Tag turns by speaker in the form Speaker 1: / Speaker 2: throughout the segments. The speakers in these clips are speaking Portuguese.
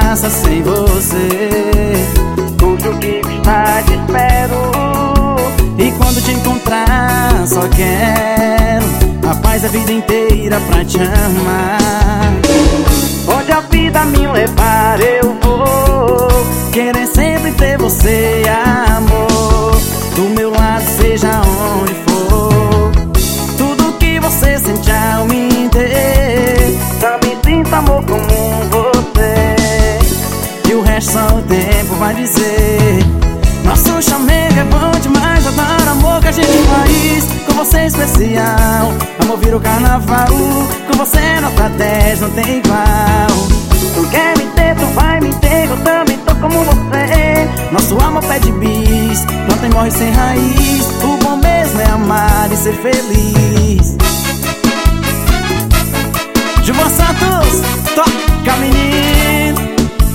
Speaker 1: passa sem você.
Speaker 2: Tudo que está te espero.
Speaker 1: E quando te encontrar só quero a paz da vida inteira pra te amar.
Speaker 2: Onde a vida me levar eu vou
Speaker 1: querer sempre ter você, amor, do meu lado, seja onde for. Tudo que você sente ao me ter,
Speaker 2: também sinto amor como você.
Speaker 1: E o resto só o tempo vai dizer. Nosso chamego é bom demais, adoro amor que a gente faz. Com você é especial, amor vira o carnaval. Com você é nota 10, não tem igual.
Speaker 2: Tu quer me ter, tu vai me ter, eu também tô como você.
Speaker 1: Nosso amor pede bis, planta e morre sem raiz. O bom mesmo é amar e ser feliz. Gilvan Santos, toca menino.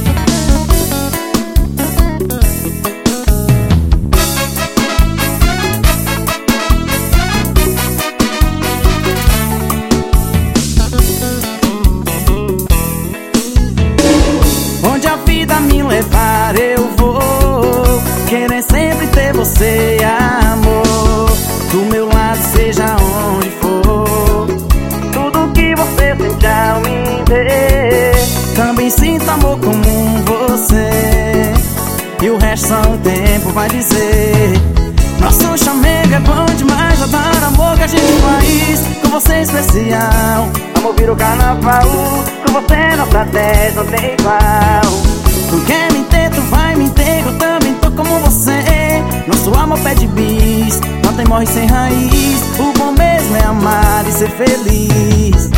Speaker 1: Onde a vida me levar eu vou querer sempre ter você, amor, do meu lado, seja onde for.
Speaker 2: Tudo que você sente ao me ver,
Speaker 1: também sinto amor como você. E o resto só o tempo vai dizer. Nosso chamego é bom demais, adoro amor que a gente faz. Com você é especial,
Speaker 2: amor vira o carnaval. Com você nota 10, não tem igual.
Speaker 1: tu quer me ter, tu vai me ter, eu também tô como você. Nosso amor pede bis, não tem morre sem raiz. O bom mesmo é amar e ser feliz.